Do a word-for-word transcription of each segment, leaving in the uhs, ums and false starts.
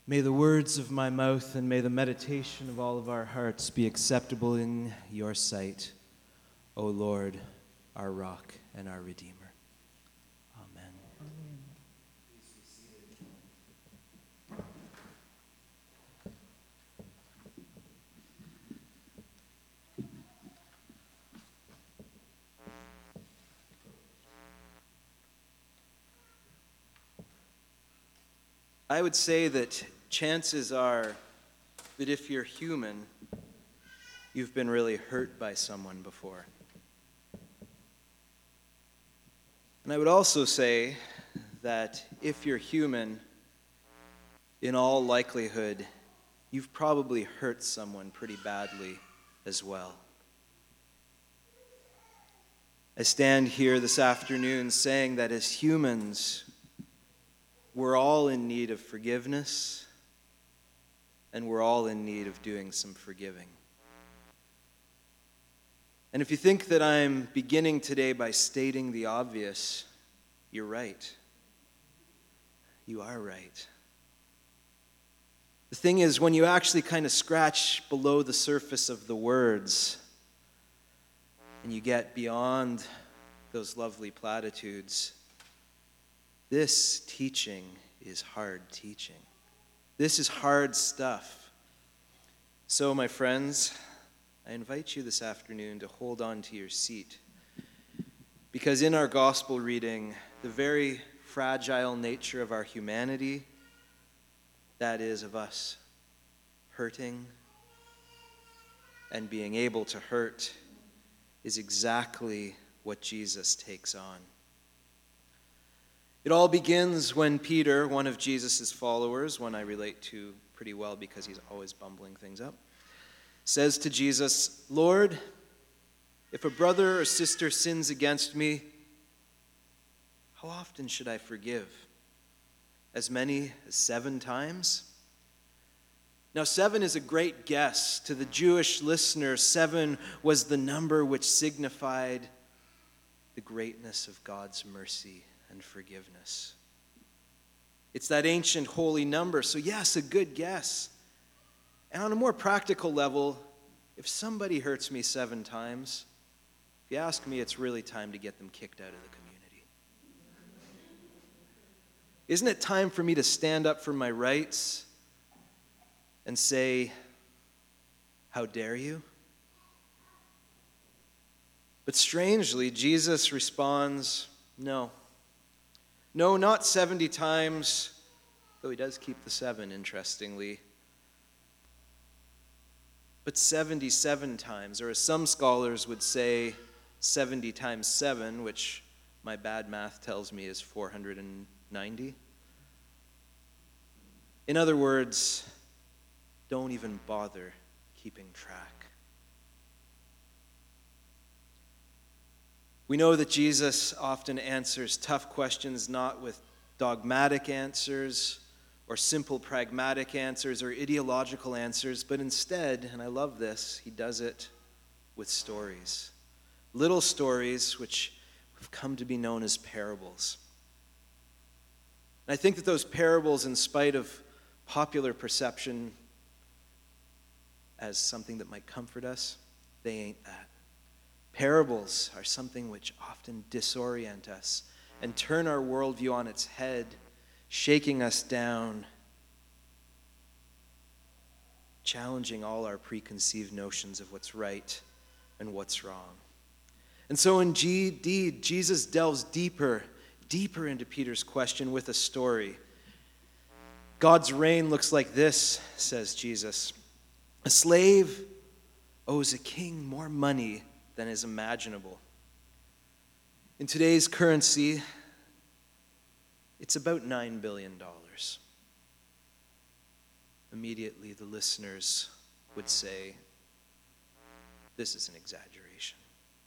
May the words of my mouth and may the meditation of all of our hearts be acceptable in your sight, O Lord, our rock and our Redeemer. Amen. Amen. I would say that chances are that if you're human, you've been really hurt by someone before. And I would also say that if you're human, in all likelihood, you've probably hurt someone pretty badly as well. I stand here this afternoon saying that as humans, we're all in need of forgiveness, and we're all in need of doing some forgiving. And if you think that I'm beginning today by stating the obvious, you're right. You are right. The thing is, when you actually kind of scratch below the surface of the words, and you get beyond those lovely platitudes, this teaching is hard teaching. This is hard stuff. So, my friends, I invite you this afternoon to hold on to your seat, because in our gospel reading, the very fragile nature of our humanity, that is, of us hurting and being able to hurt, is exactly what Jesus takes on. It all begins when Peter, one of Jesus' followers, one I relate to pretty well because he's always bumbling things up, says to Jesus, "Lord, if a brother or sister sins against me, how often should I forgive? As many as seven times?" Now, seven is a great guess. To the Jewish listener, seven was the number which signified the greatness of God's mercy and forgiveness. It's that ancient holy number, so yes, a good guess. And on a more practical level, if somebody hurts me seven times, if you ask me, it's really time to get them kicked out of the community. Isn't it time for me to stand up for my rights and say, "How dare you?" But strangely, Jesus responds, no. No, not seventy times, though he does keep the seven, interestingly, but seventy-seven times, or as some scholars would say, seventy times seven, which my bad math tells me is four hundred ninety. In other words, don't even bother keeping track. We know that Jesus often answers tough questions not with dogmatic answers or simple pragmatic answers or ideological answers, but instead, and I love this, he does it with stories. Little stories which have come to be known as parables. And I think that those parables, in spite of popular perception as something that might comfort us, they ain't that. Parables are something which often disorient us and turn our worldview on its head, shaking us down, challenging all our preconceived notions of what's right and what's wrong. And so indeed, Jesus delves deeper, deeper into Peter's question with a story. God's reign looks like this, says Jesus. A slave owes a king more money than is imaginable. In today's currency, it's about nine billion dollars. Immediately, the listeners would say, this is an exaggeration.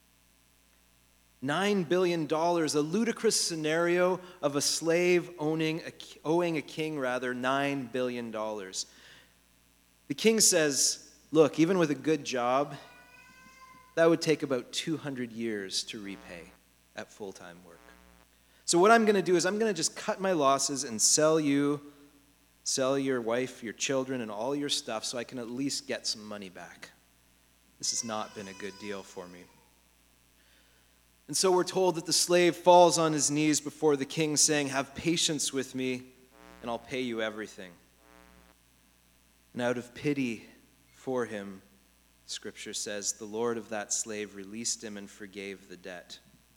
nine billion dollars, a ludicrous scenario of a slave owning a, owing a king, rather, nine billion dollars. The king says, look, even with a good job, that would take about two hundred years to repay at full-time work. So what I'm going to do is I'm going to just cut my losses and sell you Sell your wife, your children, and all your stuff so I can at least get some money back. This has not been a good deal for me. And so we're told that the slave falls on his knees before the king, saying, "Have patience with me, and I'll pay you everything." And out of pity for him, Scripture says, the Lord of that slave released him and forgave the debt.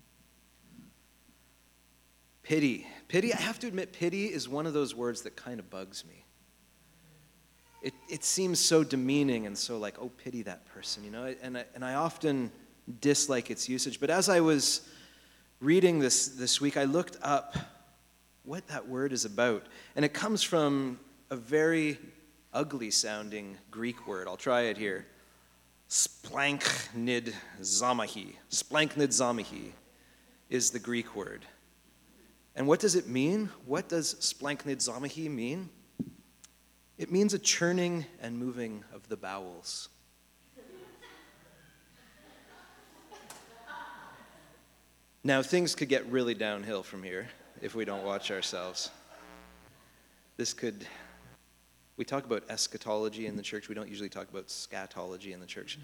Pity. Pity, I have to admit, pity is one of those words that kind of bugs me. It it seems so demeaning and so like, oh, pity that person, you know? And I, and I often dislike its usage. But as I was reading this this week, I looked up what that word is about. And it comes from a very ugly-sounding Greek word. I'll try it here. Splanchnidzomahi. Splanchnidzomahi is the Greek word. And what does it mean? What does splanchnidzomahi mean? It means a churning and moving of the bowels. Now, things could get really downhill from here if we don't watch ourselves. This could, we talk about eschatology in the church. We don't usually talk about scatology in the church.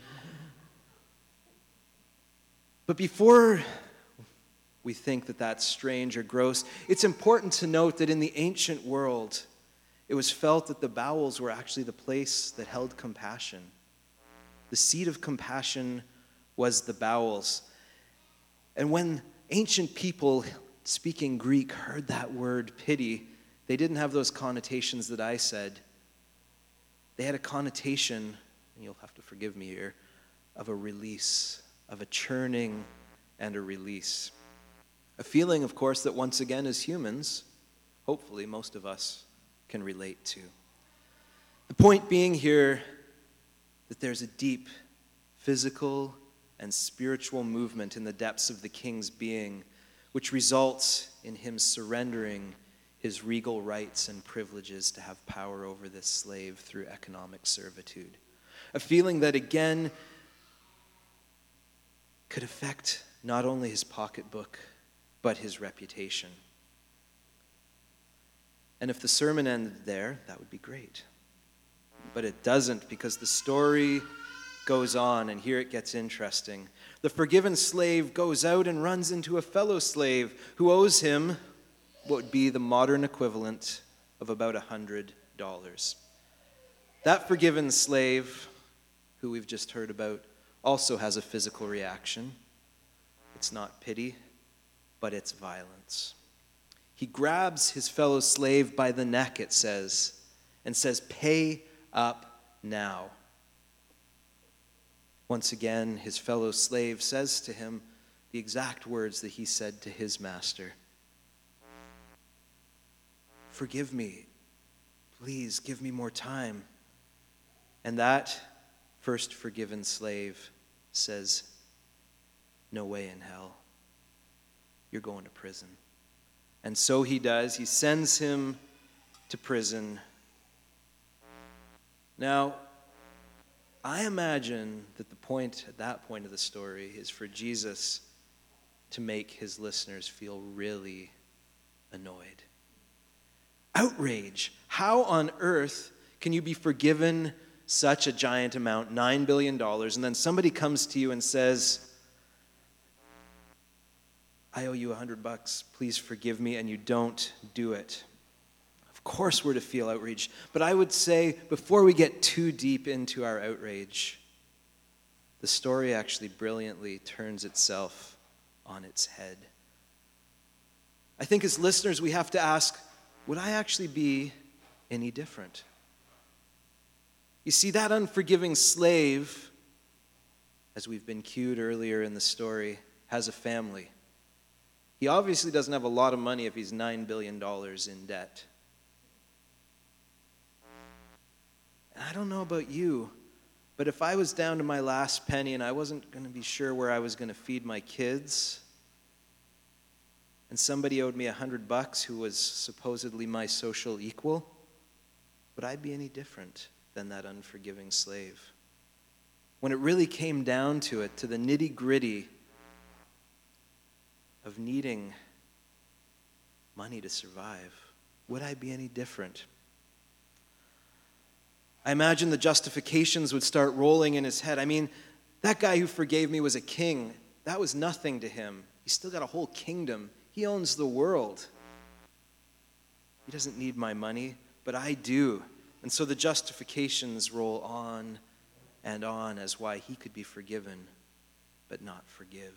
But before we think that that's strange or gross, it's important to note that in the ancient world, it was felt that the bowels were actually the place that held compassion. The seat of compassion was the bowels. And when ancient people speaking Greek heard that word pity, they didn't have those connotations that I said. They had a connotation, and you'll have to forgive me here, of a release, of a churning and a release. A feeling, of course, that once again as humans, hopefully most of us can relate to. The point being here that there's a deep physical and spiritual movement in the depths of the king's being, which results in him surrendering his regal rights and privileges to have power over this slave through economic servitude. A feeling that, again, could affect not only his pocketbook, but his reputation. And if the sermon ended there, that would be great. But it doesn't, because the story goes on, and here it gets interesting. The forgiven slave goes out and runs into a fellow slave who owes him what would be the modern equivalent of about one hundred dollars. That forgiven slave, who we've just heard about, also has a physical reaction. It's not pity, but it's violence. He grabs his fellow slave by the neck, it says, and says, "Pay up now." Once again, his fellow slave says to him the exact words that he said to his master. "Forgive me. Please give me more time." And that first forgiven slave says, "No way in hell. You're going to prison." And so he does. He sends him to prison. Now, I imagine that the point at that point of the story is for Jesus to make his listeners feel really annoyed. Outrage. How on earth can you be forgiven such a giant amount, nine billion dollars, and then somebody comes to you and says, "I owe you a hundred bucks, please forgive me," and you don't do it? Of course we're to feel outraged, but I would say before we get too deep into our outrage, the story actually brilliantly turns itself on its head. I think as listeners we have to ask, would I actually be any different? You see, that unforgiving slave, as we've been cued earlier in the story, has a family. He obviously doesn't have a lot of money if he's nine billion dollars in debt. And I don't know about you, but if I was down to my last penny and I wasn't going to be sure where I was going to feed my kids, and somebody owed me a hundred bucks who was supposedly my social equal, would I be any different than that unforgiving slave? When it really came down to it, to the nitty-gritty of needing money to survive, would I be any different? I imagine the justifications would start rolling in his head. I mean, that guy who forgave me was a king. That was nothing to him. He's still got a whole kingdom. He owns the world. He doesn't need my money, but I do. And so the justifications roll on and on as why he could be forgiven, but not forgive.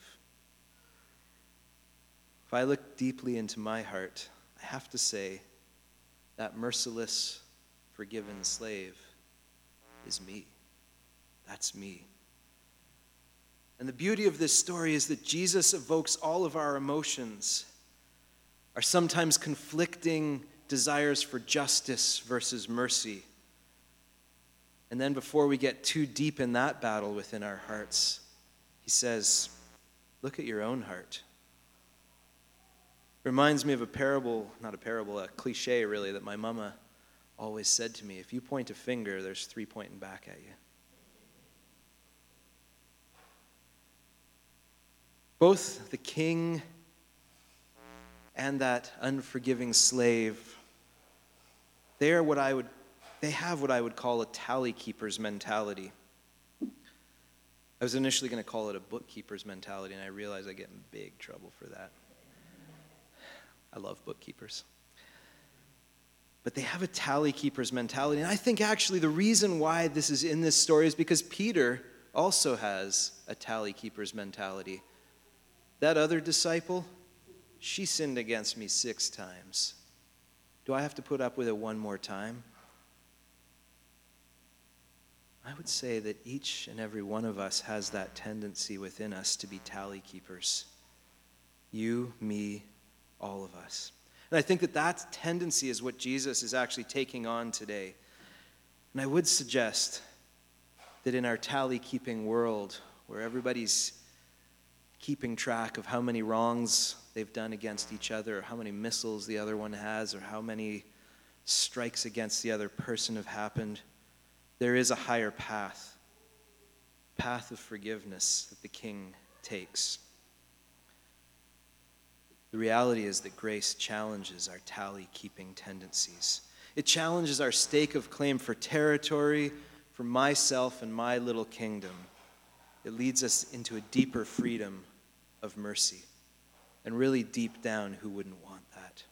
If I look deeply into my heart, I have to say that merciless, forgiven slave is me. That's me. And the beauty of this story is that Jesus evokes all of our emotions, our sometimes conflicting desires for justice versus mercy. And then before we get too deep in that battle within our hearts, he says, look at your own heart. Reminds me of a parable, not a parable, a cliche really, that my mama always said to me. If you point a finger, there's three pointing back at you. Both the king and that unforgiving slave, they are what I would, they have what I would call a tally keeper's mentality. I was initially going to call it a bookkeeper's mentality, and I realized I get in big trouble for that. I love bookkeepers. But they have a tally keeper's mentality, and I think actually the reason why this is in this story is because Peter also has a tally keeper's mentality. That other disciple, she sinned against me six times. Do I have to put up with it one more time? I would say that each and every one of us has that tendency within us to be tally keepers. You, me, all of us. And I think that that tendency is what Jesus is actually taking on today. And I would suggest that in our tally-keeping world, where everybody's keeping track of how many wrongs they've done against each other, or how many missiles the other one has, or how many strikes against the other person have happened, there is a higher path, path of forgiveness that the King takes. The reality is that grace challenges our tally-keeping tendencies. It challenges our stake of claim for territory, for myself and my little kingdom. It leads us into a deeper freedom of mercy. And really deep down, who wouldn't want that?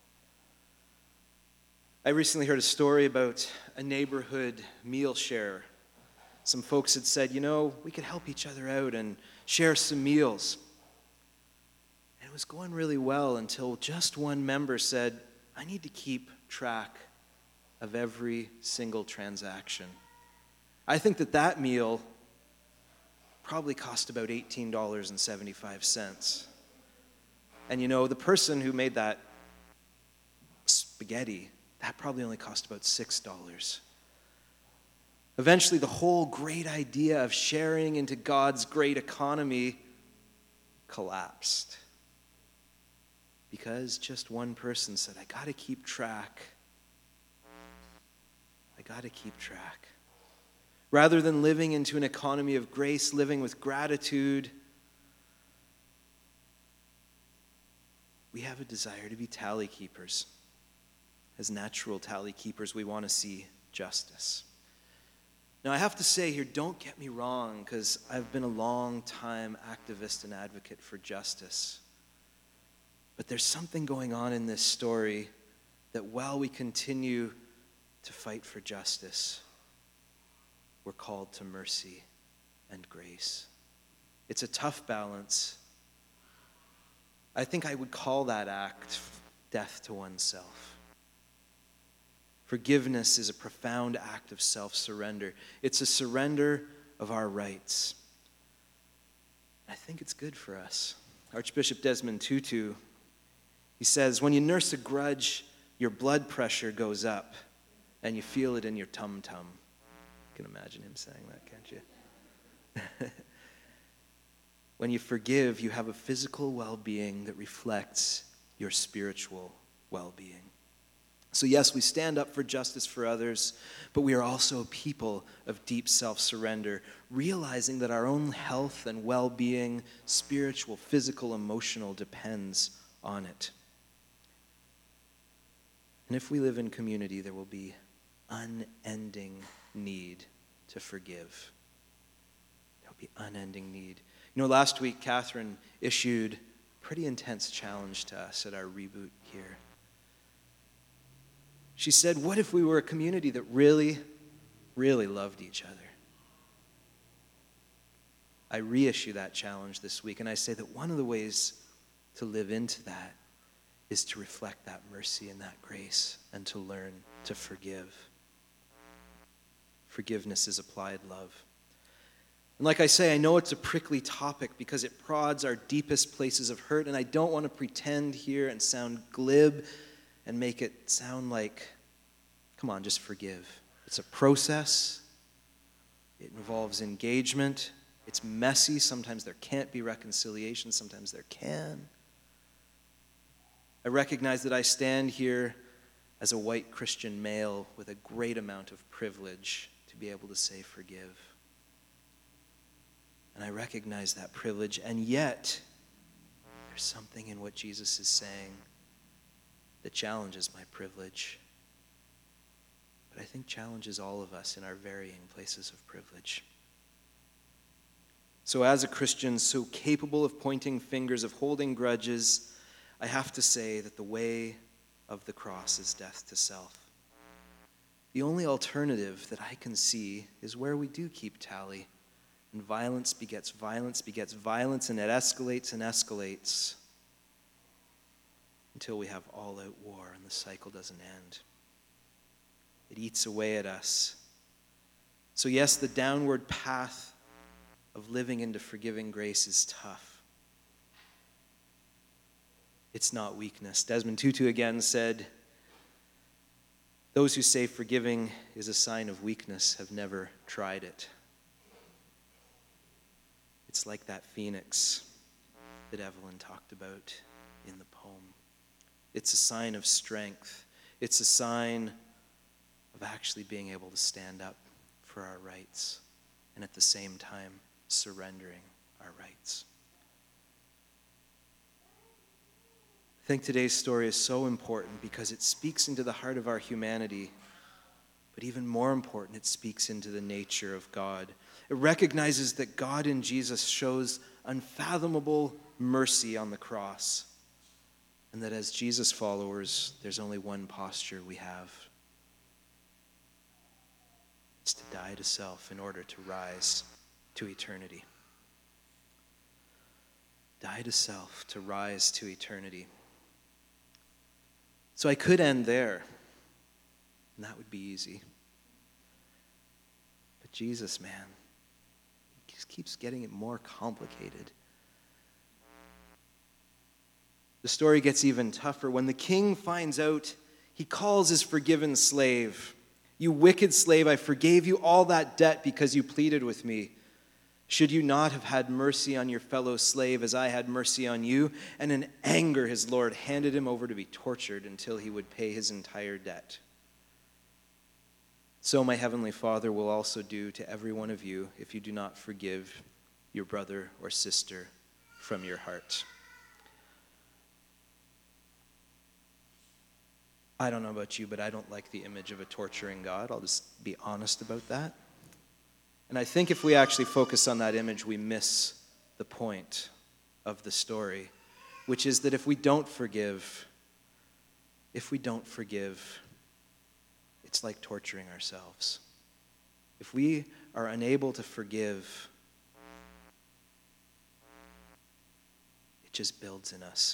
I recently heard a story about a neighborhood meal share. Some folks had said, you know, we could help each other out and share some meals. And it was going really well until just one member said, I need to keep track of every single transaction. I think that that meal probably cost about eighteen dollars and seventy-five cents. And you know, the person who made that spaghetti, that probably only cost about six dollars. Eventually, the whole great idea of sharing into God's great economy collapsed. Because just one person said, I got to keep track. I got to keep track. Rather than living into an economy of grace, living with gratitude, we have a desire to be tally keepers. As natural tally keepers, we want to see justice. Now, I have to say here, don't get me wrong, because I've been a long time activist and advocate for justice. But there's something going on in this story that while we continue to fight for justice, we're called to mercy and grace. It's a tough balance. I think I would call that act death to oneself. Forgiveness is a profound act of self-surrender. It's a surrender of our rights. I think it's good for us. Archbishop Desmond Tutu, he says, when you nurse a grudge, your blood pressure goes up and you feel it in your tum-tum. You can imagine him saying that, can't you? When you forgive, you have a physical well-being that reflects your spiritual well-being. So yes, we stand up for justice for others, but we are also a people of deep self-surrender, realizing that our own health and well-being, spiritual, physical, emotional, depends on it. And if we live in community, there will be unending need to forgive. There'll be unending need. You know, last week, Catherine issued a pretty intense challenge to us at our reboot here. She said, what if we were a community that really, really loved each other? I reissue that challenge this week, and I say that one of the ways to live into that is to reflect that mercy and that grace and to learn to forgive. Forgiveness is applied love. And like I say, I know it's a prickly topic because it prods our deepest places of hurt, and I don't want to pretend here and sound glib and make it sound like, come on, just forgive. It's a process. It involves engagement. It's messy. Sometimes there can't be reconciliation. Sometimes there can. I recognize that I stand here as a white Christian male with a great amount of privilege to be able to say forgive. And I recognize that privilege, and yet there's something in what Jesus is saying that challenges my privilege. But I think challenges all of us in our varying places of privilege. So as a Christian so capable of pointing fingers, of holding grudges, I have to say that the way of the cross is death to self. The only alternative that I can see is where we do keep tally, and violence begets violence begets violence, and it escalates and escalates until we have all-out war and the cycle doesn't end. It eats away at us. So yes, the downward path of living into forgiving grace is tough. It's not weakness. Desmond Tutu again said, those who say forgiving is a sign of weakness have never tried it. It's like that phoenix that Evelyn talked about in the poem. It's a sign of strength. It's a sign of actually being able to stand up for our rights and at the same time surrendering our rights. I think today's story is so important because it speaks into the heart of our humanity, but even more important, it speaks into the nature of God. It recognizes that God in Jesus shows unfathomable mercy on the cross, and that as Jesus followers, there's only one posture we have. It's to die to self in order to rise to eternity. Die to self to rise to eternity. So I could end there, and that would be easy. But Jesus, man, he just keeps getting it more complicated. The story gets even tougher. When the king finds out, he calls his forgiven slave, "You wicked slave, I forgave you all that debt because you pleaded with me. Should you not have had mercy on your fellow slave as I had mercy on you?" And in anger, his Lord handed him over to be tortured until he would pay his entire debt. So my heavenly Father will also do to every one of you if you do not forgive your brother or sister from your heart. I don't know about you, but I don't like the image of a torturing God. I'll just be honest about that. And I think if we actually focus on that image, we miss the point of the story, which is that if we don't forgive, if we don't forgive, it's like torturing ourselves. If we are unable to forgive, it just builds in us.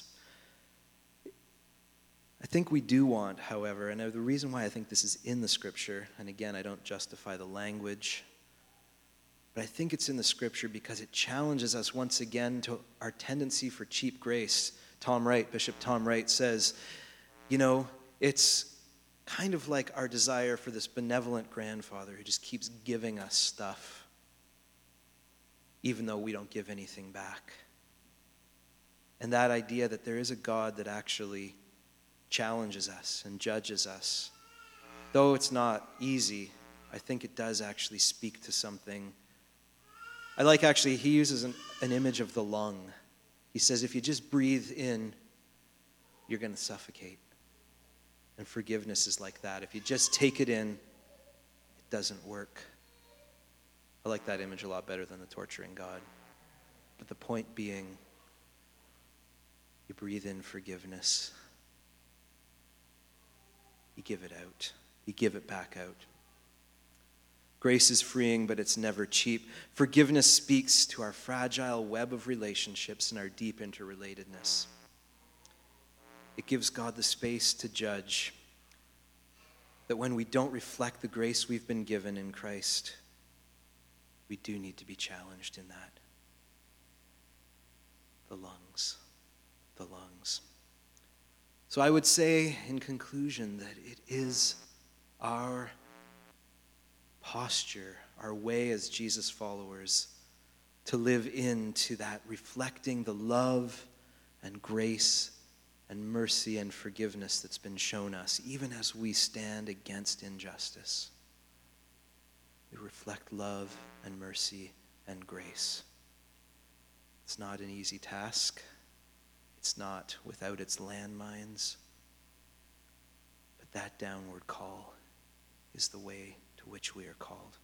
I think we do want, however, and the reason why I think this is in the scripture, and again, I don't justify the language, but I think it's in the scripture because it challenges us once again to our tendency for cheap grace. Tom Wright, Bishop Tom Wright says, you know, it's kind of like our desire for this benevolent grandfather who just keeps giving us stuff, even though we don't give anything back. And that idea that there is a God that actually challenges us and judges us, though it's not easy, I think it does actually speak to something. I like actually, he uses an, an image of the lung. He says if you just breathe in, you're going to suffocate. And forgiveness is like that. If you just take it in, doesn't work. I like that image a lot better than the torturing God. But the point being, you breathe in forgiveness. You give it out. You give it back out. Grace is freeing, but it's never cheap. Forgiveness speaks to our fragile web of relationships and our deep interrelatedness. It gives God the space to judge that when we don't reflect the grace we've been given in Christ, we do need to be challenged in that. The lungs, the lungs. So I would say in conclusion that it is our posture, our way as Jesus followers, to live into that, reflecting the love and grace and mercy and forgiveness that's been shown us, even as we stand against injustice. We reflect love and mercy and grace. It's not an easy task. It's not without its landmines. But that downward call is the way to which we are called.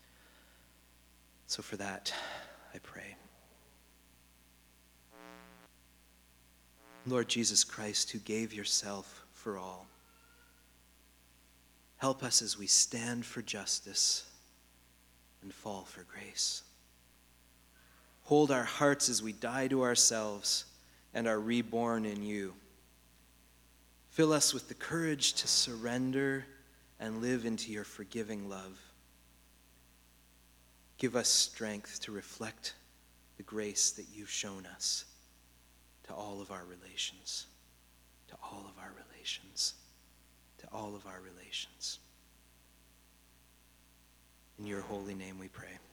So for that, I pray. Lord Jesus Christ, who gave yourself for all, help us as we stand for justice and fall for grace. Hold our hearts as we die to ourselves and are reborn in you. Fill us with the courage to surrender and live into your forgiving love. Give us strength to reflect the grace that you've shown us to all of our relations, to all of our relations, to all of our relations. In your holy name we pray.